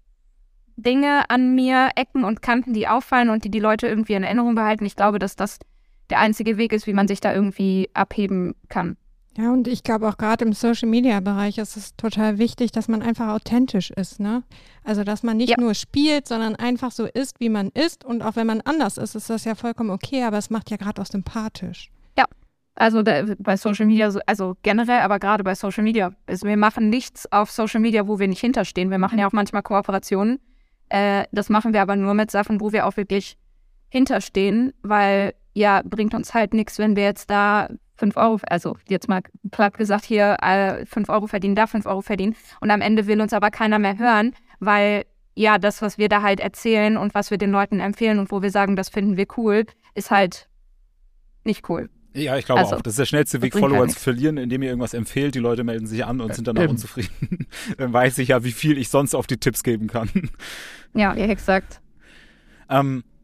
S4: Dinge an mir, Ecken und Kanten, die auffallen und die die Leute irgendwie in Erinnerung behalten. Ich glaube, dass das der einzige Weg ist, wie man sich da irgendwie abheben kann.
S2: Ja, und ich glaube auch gerade im Social-Media-Bereich ist es total wichtig, dass man einfach authentisch ist, ne? Also, dass man nicht ja. nur spielt, sondern einfach so ist, wie man ist. Und auch wenn man anders ist, ist das ja vollkommen okay, aber es macht ja gerade auch sympathisch.
S4: Ja, also da, bei Social Media, also generell, aber gerade bei Social Media. Also wir machen nichts auf Social Media, wo wir nicht hinterstehen. Wir machen ja auch manchmal Kooperationen. Äh, das machen wir aber nur mit Sachen, wo wir auch wirklich hinterstehen, weil ja, bringt uns halt nichts, wenn wir jetzt da fünf Euro, also jetzt mal platt gesagt, hier äh, fünf Euro verdienen, da fünf Euro verdienen. Und am Ende will uns aber keiner mehr hören, weil ja, das, was wir da halt erzählen und was wir den Leuten empfehlen und wo wir sagen, das finden wir cool, ist halt nicht cool.
S3: Ja, ich glaube also, auch. Das ist der schnellste Weg, Follower
S4: halt
S3: zu verlieren, indem ihr irgendwas empfehlt. Die Leute melden sich an und sind dann auch unzufrieden. Dann weiß ich ja, wie viel ich sonst auf die Tipps geben kann.
S4: Ja, ja, exakt.
S3: Ähm,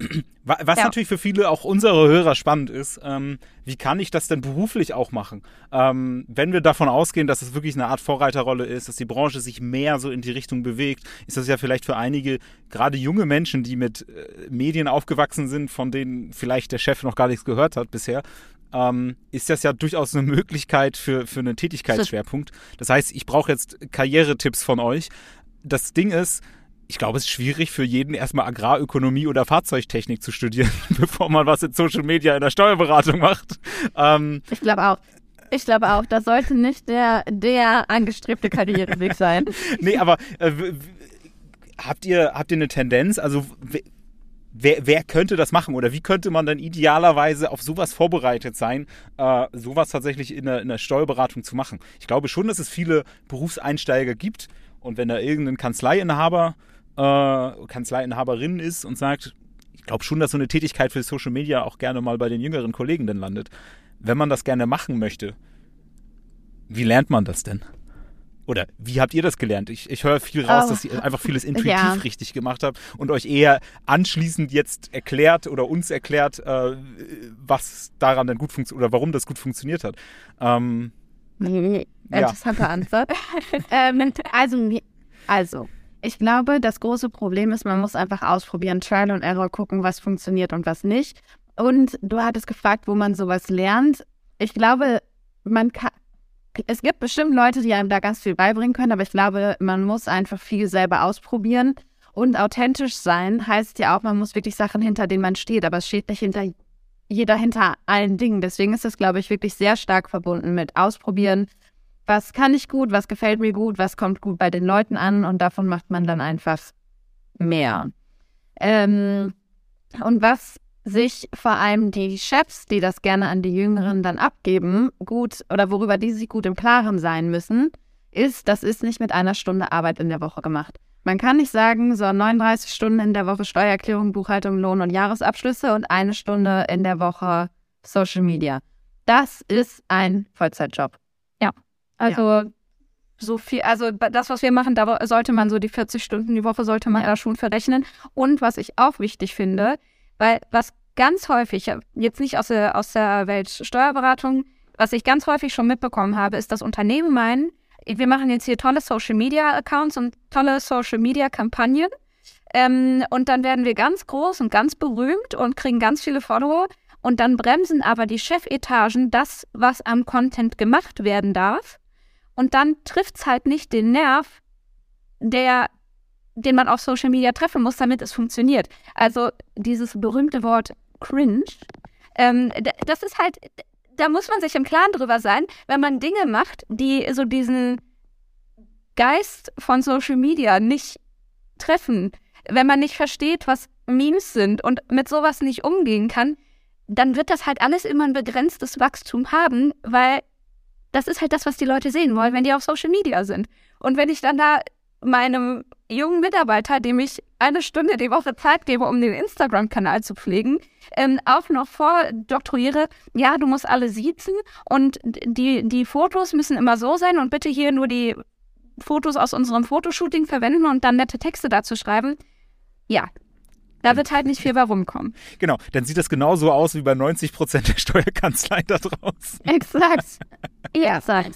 S3: Was
S4: Ja.
S3: natürlich für viele, auch unsere Hörer, spannend ist, ähm, wie kann ich das denn beruflich auch machen? Ähm, wenn wir davon ausgehen, dass es wirklich eine Art Vorreiterrolle ist, dass die Branche sich mehr so in die Richtung bewegt, ist das ja vielleicht für einige, gerade junge Menschen, die mit äh, Medien aufgewachsen sind, von denen vielleicht der Chef noch gar nichts gehört hat bisher, ähm, ist das ja durchaus eine Möglichkeit für, für einen Tätigkeitsschwerpunkt. Das heißt, ich brauche jetzt Karrieretipps von euch. Das Ding ist, ich glaube, es ist schwierig für jeden, erstmal Agrarökonomie oder Fahrzeugtechnik zu studieren, bevor man was in Social Media in der Steuerberatung macht. Ähm,
S5: Ich glaube auch. Ich glaube auch, das sollte nicht der, der angestrebte Karriereweg sein.
S3: nee, aber äh, w- w- habt ihr, habt ihr eine Tendenz? Also w- wer, wer könnte das machen? Oder wie könnte man dann idealerweise auf sowas vorbereitet sein, äh, sowas tatsächlich in der, in der Steuerberatung zu machen? Ich glaube schon, dass es viele Berufseinsteiger gibt. Und wenn da irgendein Kanzleiinhaber Äh, Kanzleiinhaberin ist und sagt, ich glaube schon, dass so eine Tätigkeit für Social Media auch gerne mal bei den jüngeren Kollegen dann landet. Wenn man das gerne machen möchte, wie lernt man das denn? Oder wie habt ihr das gelernt? Ich, ich höre viel raus,
S5: Oh.
S3: dass ihr einfach vieles intuitiv
S5: Ja.
S3: richtig gemacht habt und euch eher anschließend jetzt erklärt oder uns erklärt, äh, was daran denn gut funktioniert oder warum das gut funktioniert hat. Ähm,
S5: Interessante Antwort. ähm, also, also, ich glaube, das große Problem ist, man muss einfach ausprobieren, Trial and Error, gucken, was funktioniert und was nicht. Und du hattest gefragt, wo man sowas lernt. Ich glaube, man kann, es gibt bestimmt Leute, die einem da ganz viel beibringen können, aber ich glaube, man muss einfach viel selber ausprobieren. Und authentisch sein heißt ja auch, man muss wirklich Sachen, hinter denen man steht, aber es steht nicht hinter jeder hinter allen Dingen. Deswegen ist das, glaube ich, wirklich sehr stark verbunden mit Ausprobieren. Was kann ich gut, was gefällt mir gut, was kommt gut bei den Leuten an und davon macht man dann einfach mehr. Ähm, und was sich vor allem die Chefs, die das gerne an die Jüngeren dann abgeben, gut oder worüber die sich gut im Klaren sein müssen, ist, das ist nicht mit einer Stunde Arbeit in der Woche gemacht. Man kann nicht sagen, so neununddreißig Stunden in der Woche Steuererklärung, Buchhaltung, Lohn- und Jahresabschlüsse und eine Stunde in der Woche Social Media. Das ist ein Vollzeitjob.
S4: Also so viel, also das, was wir machen, da sollte man so die vierzig Stunden die Woche sollte man da schon verrechnen. Und was ich auch wichtig finde, weil was ganz häufig, jetzt nicht aus der, aus der Welt Steuerberatung, was ich ganz häufig schon mitbekommen habe, ist, dass Unternehmen meinen, wir machen jetzt hier tolle Social-Media-Accounts und tolle Social-Media-Kampagnen ähm, und dann werden wir ganz groß und ganz berühmt und kriegen ganz viele Follower und dann bremsen aber die Chefetagen das, was am Content gemacht werden darf. Und dann trifft es halt nicht den Nerv, der, den man auf Social Media treffen muss, damit es funktioniert. Also dieses berühmte Wort cringe, ähm, d- das ist halt, da muss man sich im Klaren drüber sein, wenn man Dinge macht, die so diesen Geist von Social Media nicht treffen. Wenn man nicht versteht, was Memes sind und mit sowas nicht umgehen kann, dann wird das halt alles immer ein begrenztes Wachstum haben, weil das ist halt das, was die Leute sehen wollen, wenn die auf Social Media sind. Und wenn ich dann da meinem jungen Mitarbeiter, dem ich eine Stunde die Woche Zeit gebe, um den Instagram-Kanal zu pflegen, ähm, auch noch vordoktoriere, ja, du musst alle siezen und die, die Fotos müssen immer so sein und bitte hier nur die Fotos aus unserem Fotoshooting verwenden und dann nette Texte dazu schreiben. Ja, da wird halt nicht viel bei rumkommen.
S3: genau, dann sieht das genauso aus wie bei neunzig Prozent der Steuerkanzleien da draußen.
S5: Exakt. Ja, exakt.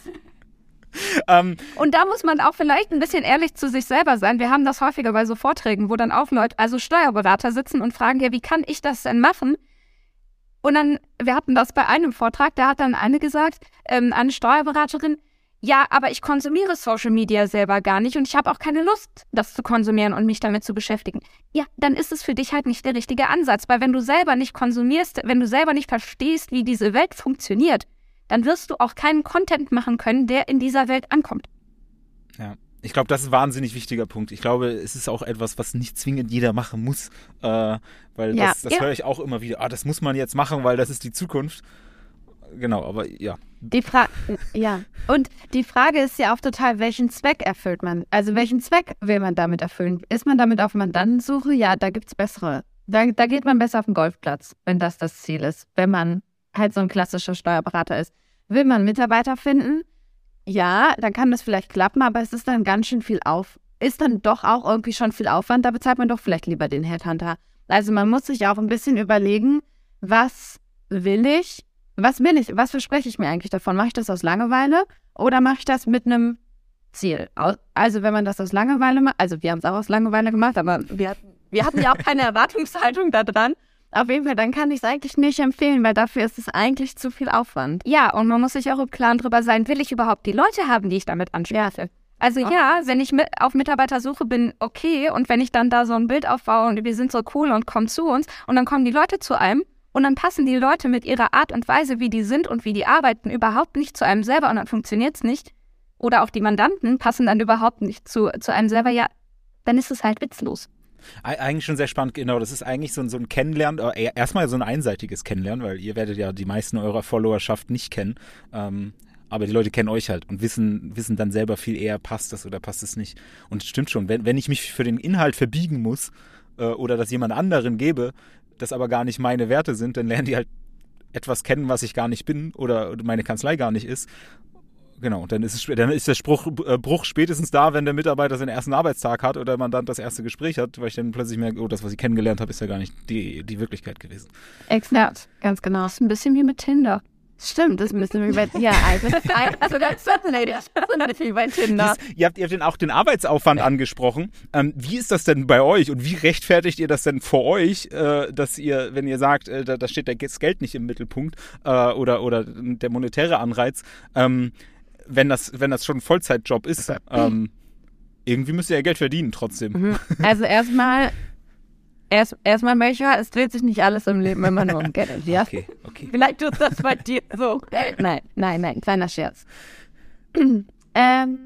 S3: Ähm,
S4: Und da muss man auch vielleicht ein bisschen ehrlich zu sich selber sein. Wir haben das häufiger bei so Vorträgen, wo dann auch Leute, also Steuerberater sitzen und fragen, ja, wie kann ich das denn machen? Und dann, wir hatten das bei einem Vortrag, da hat dann eine gesagt, ähm, eine Steuerberaterin, ja, aber ich konsumiere Social Media selber gar nicht und ich habe auch keine Lust, das zu konsumieren und mich damit zu beschäftigen. Ja, dann ist es für dich halt nicht der richtige Ansatz, weil wenn du selber nicht konsumierst, wenn du selber nicht verstehst, wie diese Welt funktioniert, dann wirst du auch keinen Content machen können, der in dieser Welt ankommt.
S3: ja. Ich glaube, das ist ein wahnsinnig wichtiger Punkt. Ich glaube, es ist auch etwas, was nicht zwingend jeder machen muss, äh, weil
S5: Ja.
S3: das, das
S4: Ja.
S3: höre ich auch immer wieder. Ah, das muss man jetzt machen, weil das ist die Zukunft. Genau, aber ja.
S5: Die Frage, ja. Und die Frage ist ja auch total, welchen Zweck erfüllt man? Also welchen Zweck will man damit erfüllen? Ist man damit auf Mandantensuche? Ja, da gibt's bessere. Da, da geht man besser auf den Golfplatz, wenn das das Ziel ist, wenn man halt so ein klassischer Steuerberater ist. Will man Mitarbeiter finden? Ja, dann kann das vielleicht klappen, aber es ist dann ganz schön viel Auf, ist dann doch auch irgendwie schon viel Aufwand, da bezahlt man doch vielleicht lieber den Headhunter. Also man muss sich auch ein bisschen überlegen, was will ich, was will ich, was verspreche ich mir eigentlich davon? Mache ich das aus Langeweile oder mache ich das mit einem Ziel? Also wenn man das aus Langeweile macht, also wir haben es auch aus Langeweile gemacht, aber wir hatten, wir hatten ja auch keine Erwartungshaltung da dran. Auf jeden Fall, dann kann ich es eigentlich nicht empfehlen, weil dafür ist es eigentlich zu viel Aufwand.
S4: Ja, und man muss sich auch im Klaren drüber sein, will ich überhaupt die Leute haben, die ich damit anspreche? Ja. Also okay. ja, wenn ich mit auf Mitarbeitersuche bin, okay, und wenn ich dann da so ein Bild aufbaue und wir sind so cool und kommen zu uns und dann kommen die Leute zu einem und dann passen die Leute mit ihrer Art und Weise, wie die sind und wie die arbeiten, überhaupt nicht zu einem selber und dann funktioniert es nicht. Oder auch die Mandanten passen dann überhaupt nicht zu, zu einem selber, ja, dann ist es halt witzlos.
S3: Eigentlich schon sehr spannend, genau. Das ist eigentlich so ein, so ein Kennenlernen, äh, erstmal so ein einseitiges Kennenlernen, weil ihr werdet ja die meisten eurer Followerschaft nicht kennen. Ähm, aber die Leute kennen euch halt und wissen, wissen dann selber viel eher, passt das oder passt es nicht. Und es stimmt schon, wenn, wenn ich mich für den Inhalt verbiegen muss äh, oder das jemand anderen gebe, das aber gar nicht meine Werte sind, dann lernen die halt etwas kennen, was ich gar nicht bin oder meine Kanzlei gar nicht ist. Genau, und dann ist, es, dann ist der Spruch, äh, Bruch spätestens da, wenn der Mitarbeiter seinen ersten Arbeitstag hat oder man dann das erste Gespräch hat, weil ich dann plötzlich merke, oh, das, was ich kennengelernt habe, ist ja gar nicht die, die Wirklichkeit gewesen.
S5: Exakt, ganz genau.
S4: Das ist ein bisschen wie mit Tinder.
S5: Stimmt, das ist ein bisschen wie bei, ja, also, also ganz wie bei Tinder.
S3: Dies, ihr, habt, ihr habt den, auch den Arbeitsaufwand angesprochen. Ähm, wie ist das denn bei euch und wie rechtfertigt ihr das denn vor euch, äh, dass ihr, wenn ihr sagt, äh, da, da steht das Geld nicht im Mittelpunkt äh, oder, oder der monetäre Anreiz, ähm, wenn das, wenn das schon ein Vollzeitjob ist, ähm, irgendwie müsst ihr ja Geld verdienen trotzdem.
S5: Also erstmal, erst, erstmal Melchior, es dreht sich nicht alles im Leben immer nur um Geld. Ja?
S3: Okay, okay.
S5: Vielleicht tut das bei dir so. Nein, nein, nein, kleiner Scherz. ähm,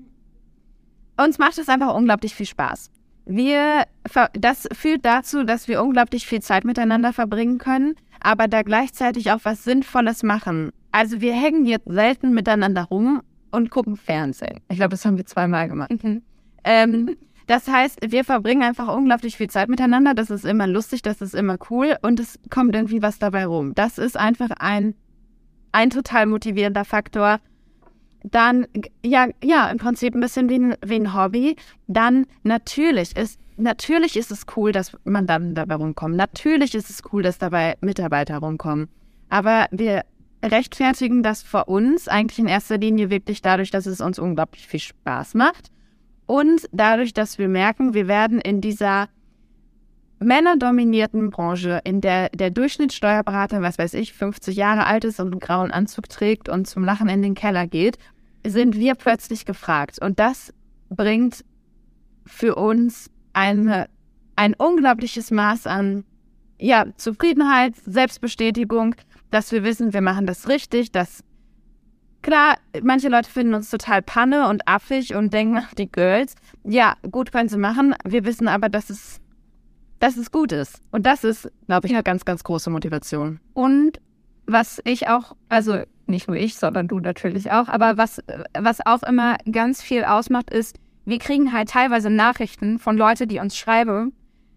S5: uns macht es einfach unglaublich viel Spaß. Wir, das führt dazu, dass wir unglaublich viel Zeit miteinander verbringen können, aber da gleichzeitig auch was Sinnvolles machen. Also wir hängen jetzt selten miteinander rum und gucken Fernsehen. Ich glaube, das haben wir zweimal gemacht. Mhm. Ähm, das heißt, wir verbringen einfach unglaublich viel Zeit miteinander. Das ist immer lustig, das ist immer cool und es kommt irgendwie was dabei rum. Das ist einfach ein, ein total motivierender Faktor. Dann, ja, ja, im Prinzip ein bisschen wie ein, wie ein Hobby. Dann natürlich ist, natürlich ist es cool, dass Mandanten dabei rumkommen. Natürlich ist es cool, dass dabei Mitarbeiter rumkommen. Aber wir rechtfertigen das vor uns eigentlich in erster Linie wirklich dadurch, dass es uns unglaublich viel Spaß macht und dadurch, dass wir merken, wir werden in dieser männerdominierten Branche, in der der Durchschnittssteuerberater, was weiß ich, fünfzig Jahre alt ist und einen grauen Anzug trägt und zum Lachen in den Keller geht, sind wir plötzlich gefragt. Und das bringt für uns eine, ein unglaubliches Maß an ja, Zufriedenheit, Selbstbestätigung, dass wir wissen, wir machen das richtig, dass, klar, manche Leute finden uns total Panne und affig und denken, ach, die Girls, ja, gut können sie machen, wir wissen aber, dass es, dass es gut ist. Und das ist, glaube ich, eine ganz, ganz große Motivation.
S4: Und was ich auch, also nicht nur ich, sondern du natürlich auch, aber was, was auch immer ganz viel ausmacht, ist, wir kriegen halt teilweise Nachrichten von Leuten, die uns schreiben,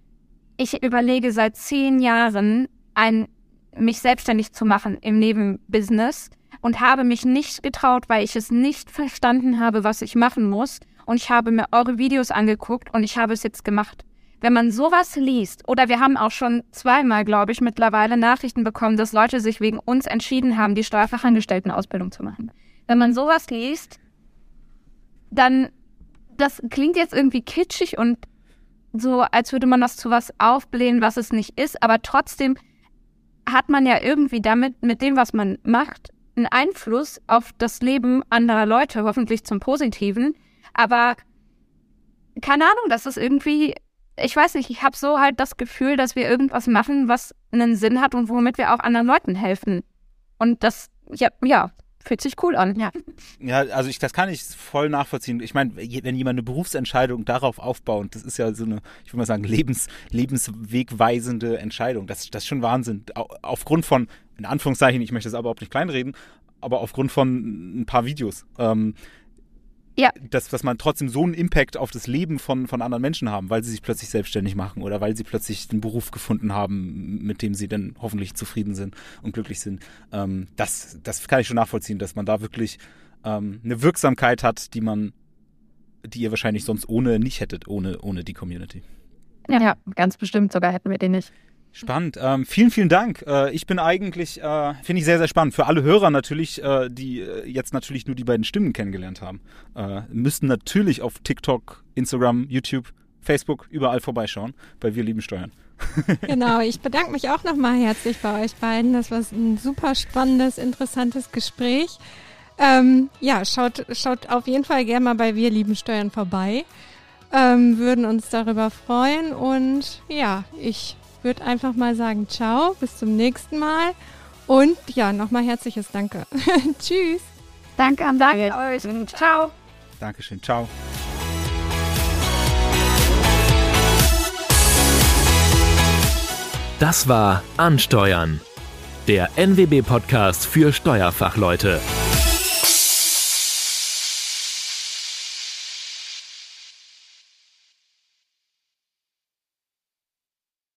S4: ich überlege seit zehn Jahren, ein mich selbstständig zu machen im Nebenbusiness und habe mich nicht getraut, weil ich es nicht verstanden habe, was ich machen muss. Und ich habe mir eure Videos angeguckt und ich habe es jetzt gemacht. Wenn man sowas liest, oder wir haben auch schon zweimal, glaube ich, mittlerweile Nachrichten bekommen, dass Leute sich wegen uns entschieden haben, die Steuerfachangestelltenausbildung zu machen. Wenn man sowas liest, dann, das klingt jetzt irgendwie kitschig und so, als würde man das zu was aufblähen, was es nicht ist, aber trotzdem hat man ja irgendwie damit, mit dem, was man macht, einen Einfluss auf das Leben anderer Leute, hoffentlich zum Positiven. Aber keine Ahnung, das ist irgendwie, ich weiß nicht, ich habe so halt das Gefühl, dass wir irgendwas machen, was einen Sinn hat und womit wir auch anderen Leuten helfen. Und das, ja, ja, fühlt sich cool an, ja.
S3: Ja, also ich, das kann ich voll nachvollziehen. Ich meine, wenn jemand eine Berufsentscheidung darauf aufbaut, das ist ja so eine, ich würde mal sagen, lebens, lebenswegweisende Entscheidung. Das, das ist schon Wahnsinn. Aufgrund von, in Anführungszeichen, ich möchte das aber überhaupt nicht kleinreden, aber aufgrund von ein paar Videos. Ähm, ja. Dass, dass man trotzdem so einen Impact auf das Leben von, von anderen Menschen haben, weil sie sich plötzlich selbstständig machen oder weil sie plötzlich einen Beruf gefunden haben, mit dem sie dann hoffentlich zufrieden sind und glücklich sind. Ähm, das, das kann ich schon nachvollziehen, dass man da wirklich ähm, eine Wirksamkeit hat, die man die ihr wahrscheinlich sonst ohne nicht hättet, ohne, ohne die Community.
S4: Ja, ja, ganz bestimmt sogar hätten wir den nicht.
S3: Spannend. Ähm, vielen, vielen Dank. Äh, ich bin eigentlich, äh, finde ich sehr, sehr spannend. Für alle Hörer natürlich, äh, die äh, jetzt natürlich nur die beiden Stimmen kennengelernt haben, äh, müssten natürlich auf TikTok, Instagram, YouTube, Facebook, überall vorbeischauen, bei Wir lieben Steuern.
S2: Genau, ich bedanke mich auch nochmal herzlich bei euch beiden. Das war ein super spannendes, interessantes Gespräch. Ähm, ja, schaut, schaut auf jeden Fall gerne mal bei Wir lieben Steuern vorbei. Ähm, würden uns darüber freuen und ja, ich würde einfach mal sagen, ciao, bis zum nächsten Mal und ja, nochmal herzliches Danke. Tschüss.
S4: Danke an euch. Ciao.
S3: Dankeschön, ciao.
S1: Das war Ansteuern, der N W B-Podcast für Steuerfachleute.